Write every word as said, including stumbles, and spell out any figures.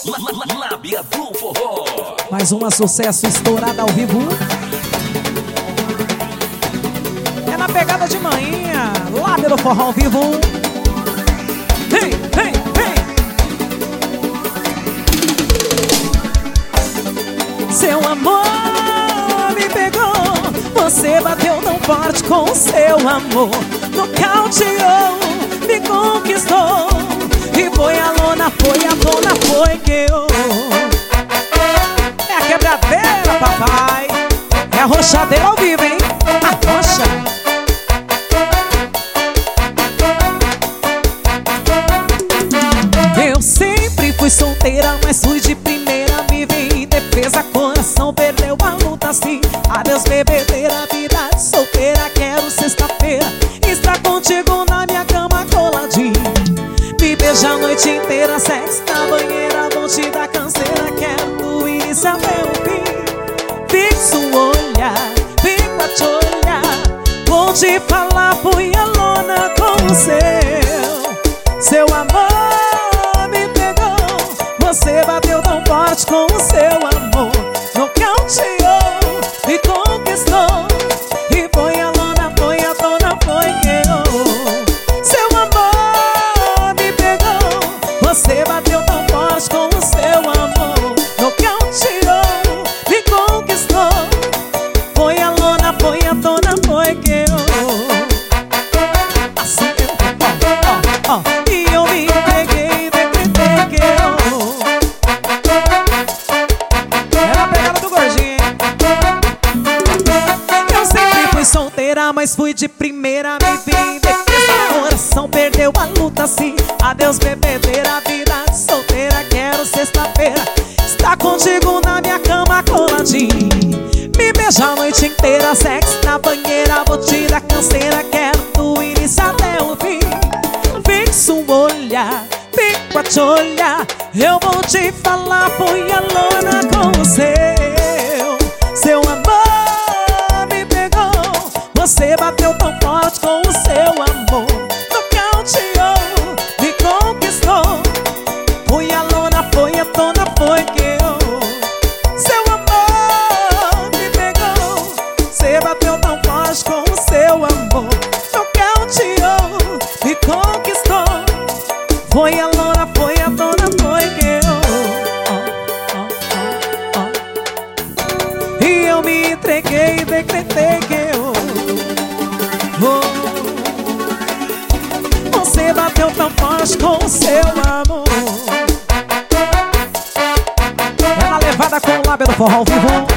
Lábia do Forró. Mais uma sucesso estourada ao vivo. É na pegada de manhã. Lábia do Forró ao vivo. Hey, hey, hey. Seu amor me pegou. Você bateu tão forte com o seu amor. Nocauteou, me conquistou. E foi a lona, foi a dona, foi que eu. É a quebradeira, papai. É a rochadeira ao vivo, hein? A rocha. Eu sempre fui solteira, mas fui de primeira. Vivi em defesa, coração perdeu a luta assim. Adeus bebedeira, vida de solteira. Quero sexta-feira estar contigo na minha cama coladinho. Me beija a noite inteira, sexo na banheira. Vou te dar canseira, quero do início até o fim. Fixo o olhar, fico a te olhar. Vou te falar, fui a lona com o seu. Seu amor me pegou. Você bateu tão forte com o seu amor. Nocauteou, me conquistou. E foi a lona, foi a dona, foi que eu. Seu amor me pegou. Você bateu tão forte com o seu amor. Nocauteou, me conquistou. Foi a lona, foi a dona, foi que eu. Assim eu, ó, ó, ó. E eu me entreguei, decretei que eu. É na pegada do gordinho, hein? Eu sempre fui solteira, mas fui de primeira. Me vi em defesa, coração perdeu a luta assim. Adeus bebedeira, vida de solteira. Quero sexta-feira estar contigo na minha cama coladinho. Me beija a noite inteira, sexo na banheira. Vou te dar canseira, quero do início até o fim. Fixo o olhar, fico a te olhar. Eu vou te falar, fui a lona com o seu. Seu amor me pegou. Você bateu tão forte com o seu amor. Nocauteou, me conquistou. Fui a lona, foi a dona, foi que eu. Seu amor me pegou. Você bateu tão forte com o seu amor. Nocauteou, me conquistou. Foi a lona, foi a dona, foi que eu. Oh, oh, oh, oh. E eu me entreguei e decretei que eu. Oh. Você bateu tão forte com o seu amor. É na levada com o Lábia do Forró ao vivo.